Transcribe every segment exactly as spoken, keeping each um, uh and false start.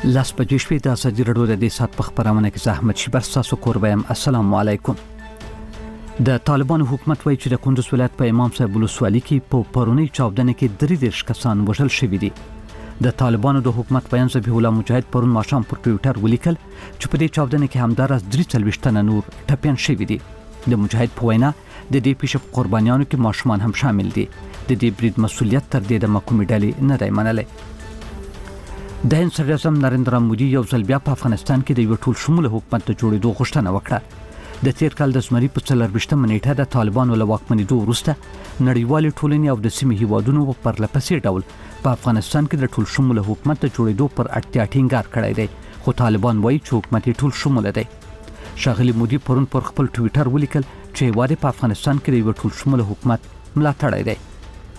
لاس بجې شپې د ازادي راډیو د دې سات په خبرونه کې زحمت شي برساسو کوربم. السلام علیکم. د طالبانو حکومت وایي چې د کندوز ولایت په امام صاحب ولسوالۍ کې په پرونی چاودنه کې درې دیرش کسان وژل شوي دي. د طالبانو د حکومت بیان ذبیح الله مجاهد پرون ماښام پر ټوئیټر ولیکل چې په دې چاودنه کې همدارس درې څلوېښت تنه نور ټپیان شوي دي. د مجاهد په وینا د دې پیښې قربانیانو کې ماشومان هم شامل دي. د دې برید مسؤلیت تر دې د محکومې ډلې نه دی منلی. د هند صدر اعظم نریندرا مودي یو ځل بیا په افغانستان کې د یو ټول شموله حکومت د جوړېدو غوښتنه وکړه. د تیر کال د زمري په څلرویشتمه نیټه د طالبانو له واکمنېدو وروسته نړیوالې ټولنې او د سیمې هیوادونو په پرلپسې ډول په افغانستان کې د ټول شموله حکومت د جوړېدو پر اړتیا ټینګار کړی دی، خو طالبان وایي چې حکومت یې ټول شموله دی. ښاغلي مودي پرون پر خپل ټوئیټر ولیکل چې هیواد په افغانستان کې د یو ټول شموله حکومت ملاتړی دی.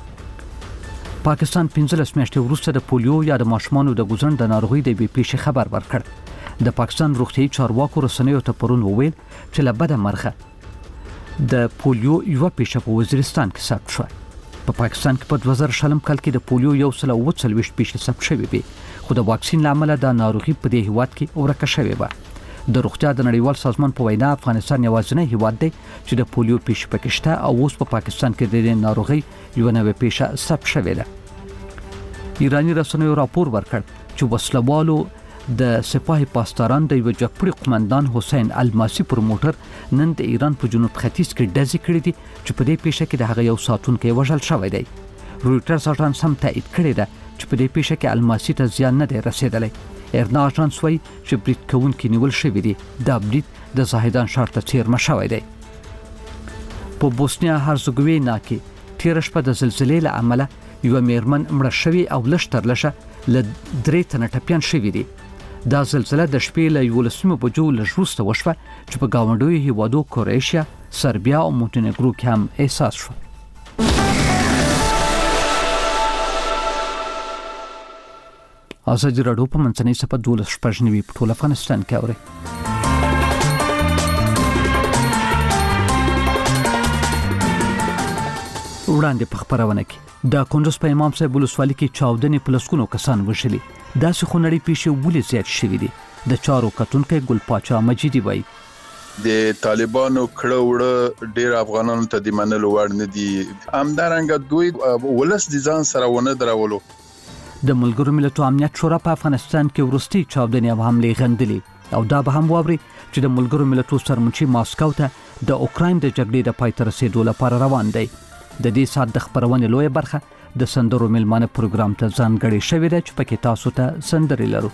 پاکستان پنځلس میاشتې وروسته د پولیو یا د ماشومانو د ګوزن د ناروغۍ د بې پیښې خبر ورکړ. د پاکستان روغتیايي چارواکو رسنیو ته پرون وویل چې له بده مرغه د پولیو یو پیښه په وزیرستان کې ثبت شوه. په پاکستان کې په دوه زره شلم کال کې د پولیو یو سل او اووه څلوېښت پیښې ثبت شوې وې، خو د واکسین له امله د ناروغي په دې هیواد کې ورکه شوې وه. د روغتیا د نړیوال سازمان په وینا افغانستان یوازینی هیواد دی چې د پولیو پیښې پکې شته او اوس په پاکستان کې د دې ناروغۍ یو نوې پیښه ثبت شوې ده. ایرانی رسنیو راپور ورکړ چې وسلوالو د سپاه پاسداران د یو جګپړي قومندان حسین الماسی پر موټر نن د ایران په جنوب ختیځ کې ډزې کړې دي چې په دې پیښه کې د هغه یو ساتونکی وژل شوی دی. رویټرز اژانس هم تایید کړی ده چې په دې پیښه کې الماسی ته زیان نه دی رسیدلی. ایرنا اژانس وایي چې برید کوونکي نیول شوي دي. دا برید د زاهدان ښار ته څیرمه شوی دی. په بوسنیا هرزګوینا کې تېره شپه د زلزلې له امله یو میرمن مړه شوې او لږ تر لږه له درې تنه ټپیان شوي دي. دا زلزله د شپې له یولسمې بجو لږ وروسته وشوه چې په ګاونډیو هیوادو کروشیا، سربیا او مونټینګرو کې هم احساس شوه. ازادي راډیو په منځنۍ صفحه دولس شپږ نوي په ټول افغانستان کې اوري. وړاندې په خبرونه کې د کندوز په امام صاحب ولسوالۍ کې چاودنې په لسګونو کسان وژلي. داسې خو نړۍ پیښې ولې زیات شوي دي. د چارو کتونکی ګل پاچا مجیدي وایي د طالبانو کړه وړه ډېر افغانانو ته د منلو وړ نه دي. همدارنګه دوی ولس د ځان سره ونه درولو. د ملګرو ملتونو امنیت شورا په افغانستان کې ورستي چاودنې او حملې غندلې او دا به هم واوري چې د ملګرو ملتونو سرمنشي ماسکو ته د اوکراین د جګړې د پای ته رسیدو لپاره روان دی. د دې سات د خبرونې لویه برخه د سندرو ملمانه پروګرام ته ځانګړې شوې ده چې پکې تاسو ته سندرې لرو.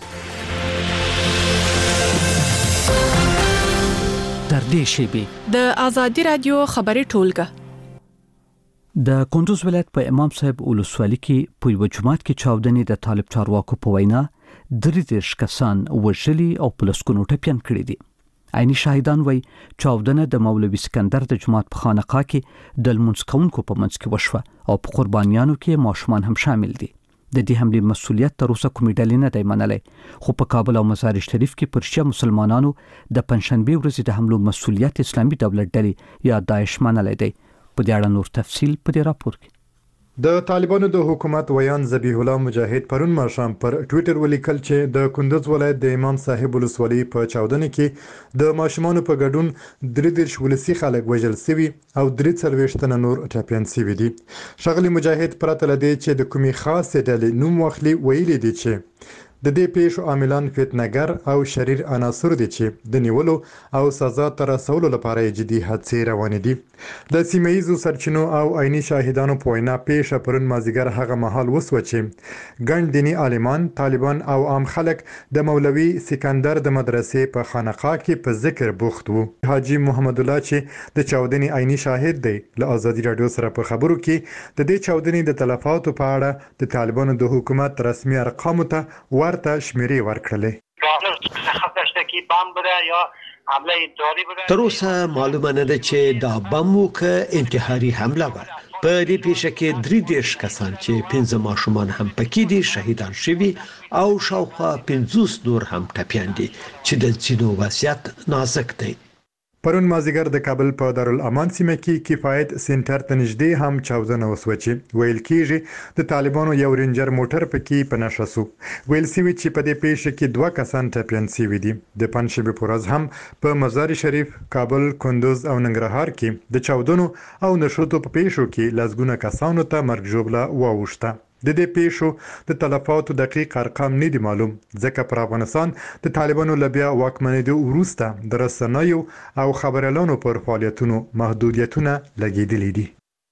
تر دې شیبې د ازادي راډیو خبري ټولګه د کندوز ولایت په امام صاحب ولسوالۍ کې په یو جماعت کې چاودنې د طالب چارواکو په وینا درې دیرش کسان وژلي او په لسګونو ټپیان کړي دي. عیني شاهدان وایي چاودنه د مولوي سکندر د جماعت په خانقاه کې د لمونځ کوونکو په منځ کې وشوه او په قربانیانو کې ماشومان هم شامل دي. د دې حملې مسؤلیت تر اوسه کومې ډلې نه دی منلی، خو په کابل او مزار شریف کې پر شیعه مسلمانانو د پنجشنبې ورځې د حملو مسؤلیت اسلامي دولت ډلې یا داعش منلی دی. په دې اړه نور تفصیل په دې راپور کې. د طالبانو د حکومت ویان ذبیح الله مجاهد پرون ماښام پر ټوئیټر ولیکل چې د کندوز ولایت د امام صاحب ولسوالۍ په چاودنه کې د ماشومانو په ګډون درې دیرش ولسي خلک وژل شوي او درې څلوېښت تنه نور ټپیان شوي دي. ښاغلي مجاهد پرته له دې چې د کومې خاصې ډلې نوم واخلي ویلي دي چې د دې پیښو عاملان فتنهګر او شریر عناصر دي چې د نیولو او سزا ته رسولو لپاره جدي هڅې روانې دي. د سیمه ییزو سرچینو او عیني شاهدانو په وینا پیښه پرون مازدیګر هغه مهال وسوه چې ګڼ دیني عالمان، طالبان او عام خلک د مولوي سکندر د مدرسې په خانقاه کې په ذکر بوخت وو. حاجي محمد الله چې د چاودنې عیني شاهد دی له ازادي راډیو سره په خبرو کې د دې چاودنې د تلفاتو په اړه د طالبانو د حکومت رسمي ارقامو ته ورته شمیرې ورکړلې. تر اوسه معلومه نه ده چې دا بم و که انتحاري حمله وه. په دې پیښه کې درې دیرش کسان چې پنځه ماشومان هم پکې دي شهیدان شوي او شاوخوا پنځوس نور هم ټپیان دي چې د ځینو وضعیت نازک دی. پرون مازیګر د کابل په دارالامان سیمه کې کفایت سنټر ته نږدې هم چاودنه وسوه چې ویل کېږي د طالبانو یو رینجر موټر پکې په نښه شو. ویل شوي چې په دې پیښه کې دوه کسان ټپیان شوي دي. د پنجشنبې په ورځ هم په مزار شریف، کابل، کندوز او ننګرهار کې د چاودنو او نښتو په پیښو کې لسګونه کسانو ته مرګ ژوبله واوښته. د دې پیښو د تلفاتو دقیق ارقام نه دي معلوم، ځکه پر افغانستان د طالبانو له بیا واکمنېدو وروسته د رسنیو او خبريالانو پر فعالیتونو محدودیتونه لګېدلي دي.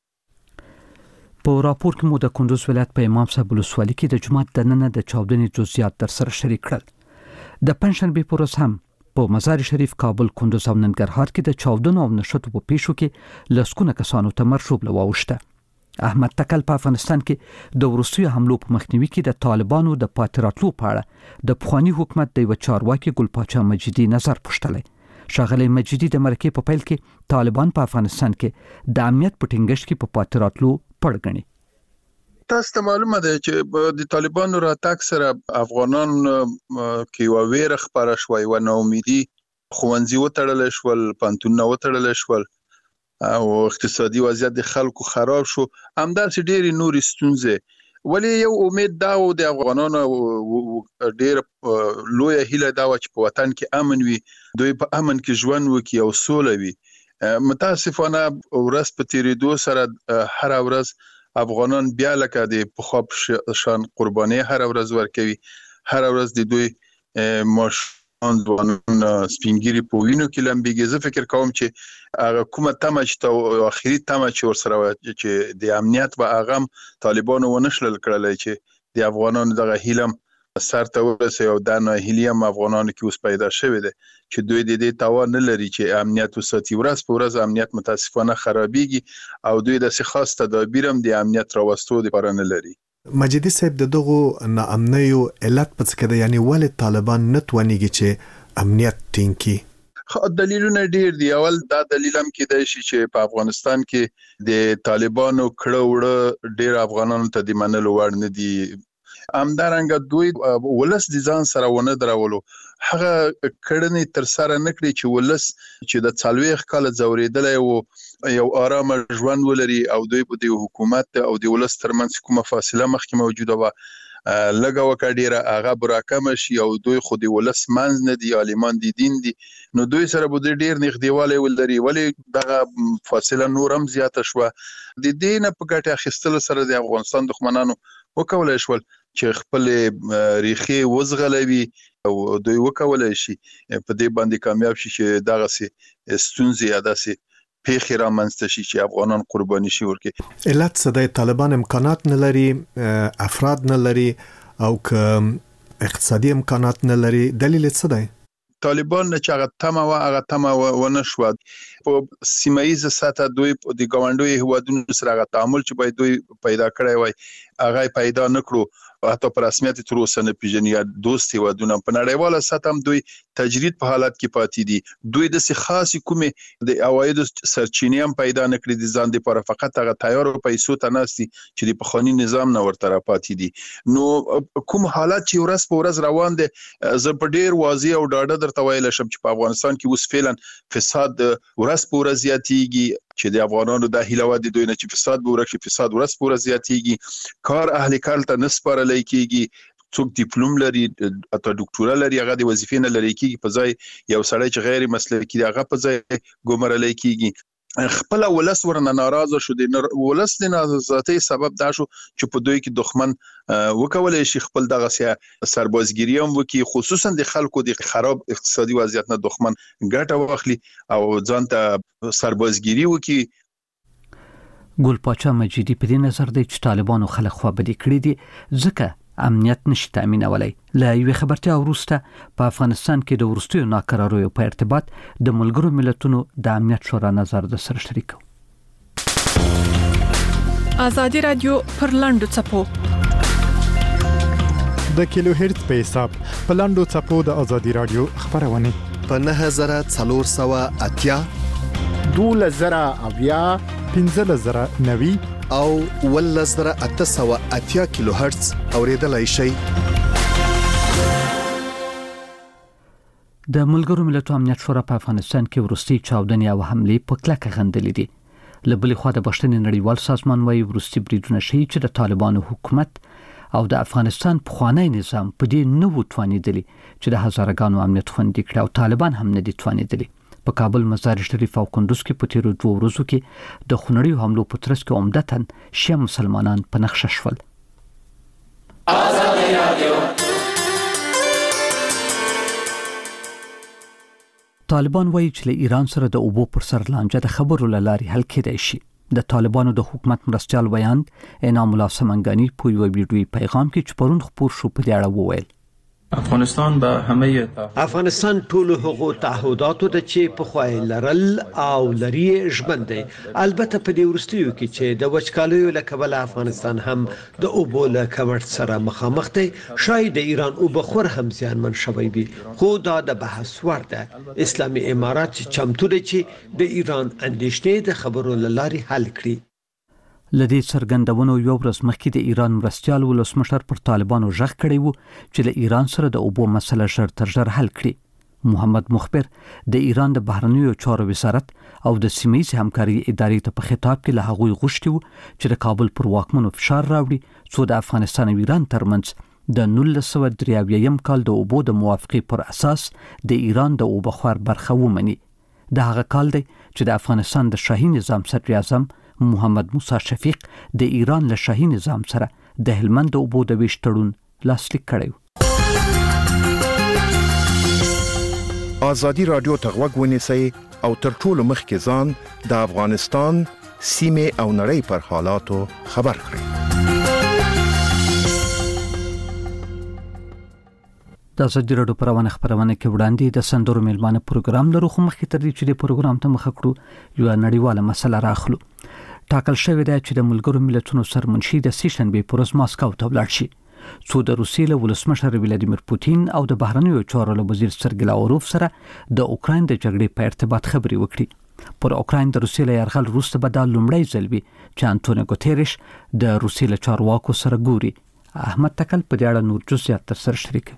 په راپور کې مو د کندوز ولایت په امام صاحب ولسوالۍ کې د جمعې د نن د چاودنې جزئیات در سره شریک کړل. د پنجشنبې په ورځ هم په مزار شریف، کابل، کندوز او ننګرهار کې د چاودنو او نښتو په پیښو کې لسګونه کسانو ته مرګ ژوبله واوښته. احمد تکل په افغانستان کې د وروستیو حملو په مخنیوي کې د طالبانو د پاتې راتلو په اړه د پخوانی حکومت د یو چارواکي ګل پاچا مجیدي نظر پوښتلی. ښاغلی مجیدي د مرکې په پیل کې طالبان په افغانستان کې د امنیت په ټینګښت کې په پاتې راتلو پړ ګڼي. تاسو ته معلومه ده چې د طالبانو راتګ سره افغانان کې یو ویره خپره شوه، یو ناامیدي، ښوونځي وتړل شول، پوهنتونونه وتړل شول او اقتصادي وضعیت د خلکو خراب شو. همداسې ډېرې نورې ستونزې، ولی یو امید دا و د افغانانو ډېر لویه هیله دا و چې په وطن کې امن وي، دوی په امن کې ژوند وکړي او سوله وي. متاسفانه ورځ په تیریدو سره هر ورځ افغانان بیا لکه د پخوا په شان قرباني هر ورځ ورکوي، هر ورځ د دوی ماش ځوانان سپینګیري په وینو کې لمبېږي. زه فکر کوم چې هغه کومه تمه چې اخري تمه چې ورسره چې د امنیت به هغه طالبانو ونشلل کړلی چې د افغانانو دغه هیلم سر ته ورسوي او دا ناهیلي هم افغانانو کې اوس پیدا شوې ده چې دوی د دې توان نه لري چې امنیت وساتي. ورځ په ورځ امنیت متاسفانه خرابېږي او دوی داسې خاص تدابیر هم د امنیت راوستو لپاره نه لري. مجیدي صاحب، د دغو ناامنیو علت په څه کې ده؟ یعنی ولې طالبان نه توانیږي چې امنیت ټینګ کړي؟ دلیلونه ډیر دي. اول دا دلیل هم کېدای شي چې په افغانستان کې د طالبانو کړه وړه ډیر افغانانو ته د منلو وړ نه دي. همدارنګه دوی ولس د ځان سره ونه درولو، هغه کړنې تر سره نه کړي چې ولس چې د څلوېښت کاله ځورېدلی و یو آرامه ژوند ولري او دوی په د حکومت او د ولس ترمنځ کومه فاصله مخکې موجوده وه لږه وکړه ډېره هغه به راکمه شي او دوی خو د ولس منځ نه دي، عالمان د دین دي، نو دوی سره به دوی ډېر نږدېوالی ولري. ولې دغه فاصله نور هم زیاته شوه؟ د دې نه په ګټې اخیستلو سره د افغانستان دښمنانو وکولی شول چې خپل ریښې وزغلوي او دوی وکولای شي په دې باندې کامیاب شي چې دغه سي ستونزې یا داسې پیښې رامنځته شي چې افغانان قرباني شي ورکړي. علت څه دی؟ طالبان امکانات نه لري، افراد نه لري او که اقتصادي امکانات نه لري، دلیل څه دی؟ طالبان چې هغه تمه وه هغه تمه ونه شوه. په سیمه ییزه سطحه دوی د ګاونډیو هیوادونو سره هغه تعامل چې باید دوی پیدا کړی وای هغه پیدا نه کړو، حتی په رسمیت تر اوسه نه پیژني یا دوست هیوادونه. په نړیواله سطحه هم دوی تجرید په حالت کې پاتې دي. دوی داسې خاصې کومې د عوایدو سرچینې هم پیدا نه کړي د ځان دپاره، فقط هغه تیارو پیسو ته ناست دي چې د پخواني نظام نه ورته راپاتې دي. نو کوم حالات چې ورځ په ورځ روان دي، زه په ډېر واضح او ډاډه درته ویلی شم چې په افغانستان کې اوس فعلا فساد ورځ په ورځ زیاتېږي، چې د افغانانو د هیله وه د دوی نه چې فساد به ورک شي، فساد ورځ په ورځ زیاتېږي. کار اهل کار ته نه سپارلی کېږي، څوک ډیپلوم لري حتی ډاکټورا لري هغه د وظیفې نه لرې کېږي، په ځای یو سړی چې غیر مسلکي دی هغه په ځای ګمارلی کېږي. خپل ولس ورنه ناراضه شو. د ولس د نارضایتۍ سبب دا شو چې په دوی کې دښمن وکولای شي خپل دغه سربازګیري هم وکړي، خصوصا د خلکو د خراب اقتصادي وضعیت نه دښمن ګټه واخلي او ځان ته سربازګیري وکړي. ګل پاچا مجیدي په دې نظر دی چې طالبانو خلک خوابدي کړي دي ځکه امنیت نشي تامینولی. له یوې خبرتیا وروسته په افغانستان کې د وروستیو ناکراریو په ارتباط د ملګرو ملتونو د امنیت شورا نظر د سره شریک کوو. ازادي رادیو پر لاندو چپو د کیلو هرتز په حساب په لاندو چپو د ازادي رادیو خبرونه په نه زره څلور سوه اتیا دوله زره اویا پنځه زره نوي او ول زره اته سوه اتیا کیلو هرتز اوریدلای شي. د ملګرو ملتونو امنیت شورا په افغانستان کې ورستي چاودنې او حملې په کلکه غندلې دي. له بلې خوا د بشري نړیوال سازمان وايي ورستي بریدونه شي چې د طالبانو حکومت او د افغانستان پخوانی نظام په دې نه و توانیدلی چې د هزارګانو امنیت خوندي کړي او طالبان هم نه دي توانیدلی. په کابل، مزار شریف او کندوز کې په تیرو دوه ورځو کې د خونړیو حملو په ترڅ کې عمدتاً شیعه مسلمانان په نقشه شول. طالبان وایي چې له ایران سره د اوبو پر سر لانجه د خبرو له لارې حل کېدای شي. د طالبانو د حکومت مرستیال ویاند انعام الله سمنګانی په یو ویډیویي پیغام کې چې پرون خپور شو په دې اړه وویل: افغانستان به همه افغانستان ټول هغو تعهداتو د چې په خوای لرل او لري ژوند دی. البته په دې ورستیو کې چې د وچکالیو له کبله افغانستان هم د اوبو له کمښت سره مخامخ دی، شاید د ایران اوبه خور هم زیانمن شوی وي، خو دا د بحث وړ ده. اسلامي امارات چمتو دی چې د ایران اندېښنې د خبرو له لارې حل کړي. لدې څرګندونو یو ورځ مخکې د ایران مرستیال ولسمشر پر طالبانو ژغ کړی وو چې له ایران سره د اوبو مسله ژر تر ژره حل کړي. محمد مخبر د ایران د بهرنیو چارو وزارت او د سیمه‌ییزې همکاري ادارې ته په خطاب کې له هغوی غوښتي وو چې د کابل پر واکمنو فشار راوړي څو د افغانستان او ایران ترمنځ د نولس سوه درې اویایم کال د اوبو د موافقې پر اساس د ایران د اوبخوار برخه ومني. د هغه کال دی چې د افغانستان د شاهي نظام صدر اعظم محمد موسی شفیق د ایران له شاهي نظام سره د هلمند د اوبو د ویش تړون لاسلیک کړی. ازادي رادیو ته غوږ ونیسئ او تر ټولو مخکې ځان د افغانستان سیمې او نړۍ پر حالاتو خبر کړئ. د ازادي رادیو په روانه خبرونه کې وړاندې د سندرو میلمانه پروګرام لرو، خو مخکې تر دې چې د پروګرام ته مخه کړو یو نړیواله مسله راخلو. ټاکل شوې ده چې د ملګرو ملتونو سرمنشي د سې شنبې پر ورځ ماسکو ته ولاړ شي، څو د روسیې له ولسمشر ولادیمیر پوتین او د بهرنیو چارو له وزیر سرګی لاوروف سره د اوکراین د جګړې په ارتباط خبرې وکړي. پر اوکراین د روسیې له یرغل وروسته به دا لومړی ځل وي چې انټونیو ګوتریش د روسیې له چارواکو سره ګوري. احمد تکل په دې اړه نور جزئیات تر سره شریک.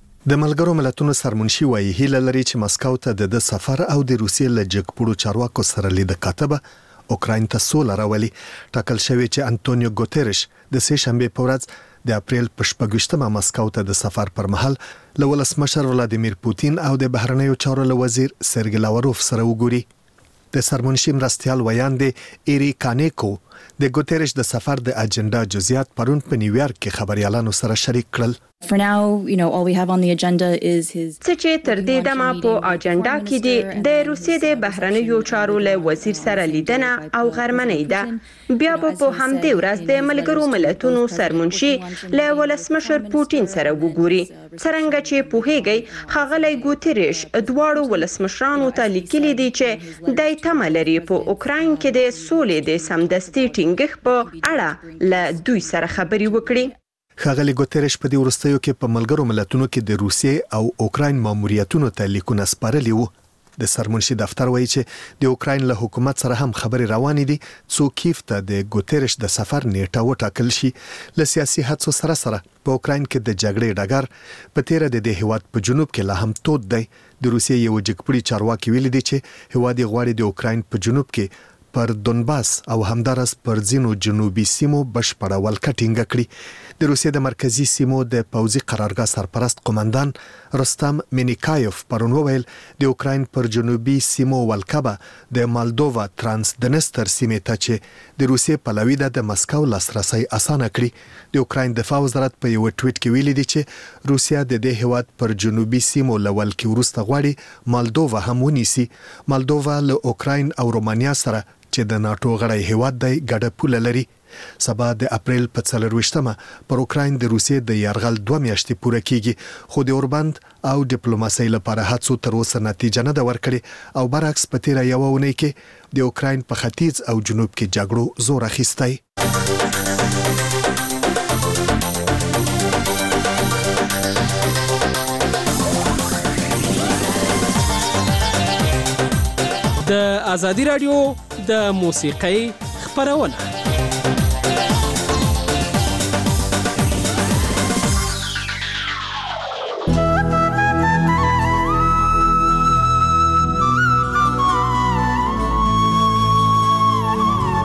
د ملګرو ملتونو سرمنشي وايي هیله لري چې مسکو ته د سفر او د روسیې له جګپوړو چارواکو سره لید کاتبه اوکراین ته سوله راولي. ټاکل شوی چې انټونیو ګوتریش د سې شنبې په ورځ د اپریل په شپږویشتمه مسکو ته د سفر پر مهال له ولسمشر ولادیمیر پوتین او د بهرنیو چارو له وزیر سرګی لاوروف سره وګوري. د سرمنشي مرستیال ویاند ایری کانیکو د ګوتریش د سفر د اجنډا جزئیات پرون په نیویارک کې خبريالانو سره شریک کړل. For now, you know, all we have on the agenda is his څه چې تر دې دمه په اجنډا کې دی د روسیې د بهرنیو چارو له وزیر سره لیدنه او غرمنۍ ده. بیا به په همدې ورځ د ملګرو ملتونو سرمنشي له ولسمشر پوتین سره وګوري. څرنګه چې پوهیږي ښاغلی ګوتریش دواړو ولسمشرانو ته لیکلي دي چې د تمه لري په اوکراین کې د سولې د سمدستي ټینګښت په اړه له دوی سره خبرې وکړي. ښاغلی ګوتریش په دې ورستیو کې په ملګرو ملتونو کې د روسیې او اوکراین ماموریتونو ته لیکونه سپارلي وو. د سرمنشي دفتر وایي چې د اوکراین له حکومت سره هم خبرې روانې دي څو کیف ته د ګوتریش د سفر نیټه وټاکل شي. له سیاسي هڅو سره سره په اوکراین کې د جګړې ډګر په تیره د دې هیواد په جنوب کې لا هم تود دی. د روسیې یو جګپړي چارواکي ویلي دي چې هیواد غواړي د اوکراین په جنوب کې پر دونباس او همدارس پر ځینو جنوبي سیمو بشپړه ولکه ټینګه کړي. د روسیې د مرکزی سیمو د پوځي قرارګاه سرپرست قومندان رستم مینیکایوف پرون وویل د اوکراین پر جنوبي سیمو ولکه به د مالدووا ترانسدنستر سیمې ته چې د روسیې پلوي ده د مسکو لاسرسي اسانه کړي. د اوکراین دفاع وزارت په یو ټویټ کې ویلي دی چې روسیا د دې هیواد پر جنوبي سیمو لول کې ورسته غواړي مالدووا هم ونیسي. مالدووا له اوکراین او رومانیا سره چې د ناتو غړی هیواد دی ګډه پوله لري. سبا د اپریل په څلرویشتمه پر اوکراین د روسیې د یرغل دوه میاشتې پوره کیږي، خو د اوربند او ډیپلوماسۍ لپاره هڅو تر اوسه نتیجه نه ده ورکړې او برعکس په تیره یوه اونۍ کې د اوکراین په ختیځ او جنوب کې جګړو زور اخیستی. د ازادي رادیو د موسیقۍ خبرونه